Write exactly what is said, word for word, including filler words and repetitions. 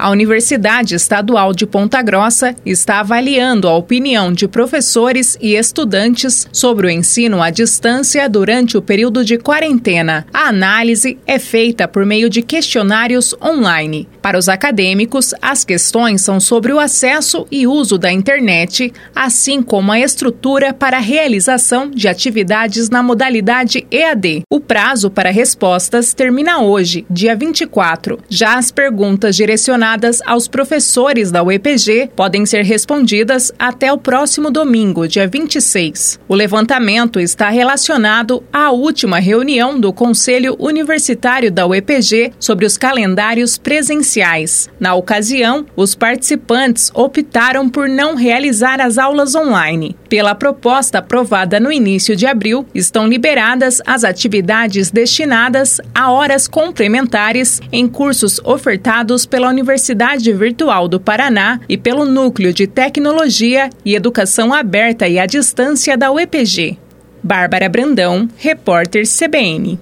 A Universidade Estadual de Ponta Grossa está avaliando a opinião de professores e estudantes sobre o ensino à distância durante o período de quarentena. A análise é feita por meio de questionários online. Para os acadêmicos, as questões são sobre o acesso e uso da internet, assim como a estrutura para a realização de atividades na modalidade E A D. O prazo para respostas termina hoje, dia vinte e quatro. Já as perguntas direcionadas aos professores da U E P G podem ser respondidas até o próximo domingo, dia vinte e seis. O levantamento está relacionado à última reunião do Conselho Universitário da U E P G sobre os calendários presenciais. Na ocasião, os participantes optaram por não realizar as aulas online. Pela proposta aprovada no início de abril, estão liberadas as atividades destinadas a horas complementares em cursos ofertados pela Universidade Virtual do Paraná e pelo Núcleo de Tecnologia e Educação Aberta e à Distância da U E P G. Bárbara Brandão, repórter C B N.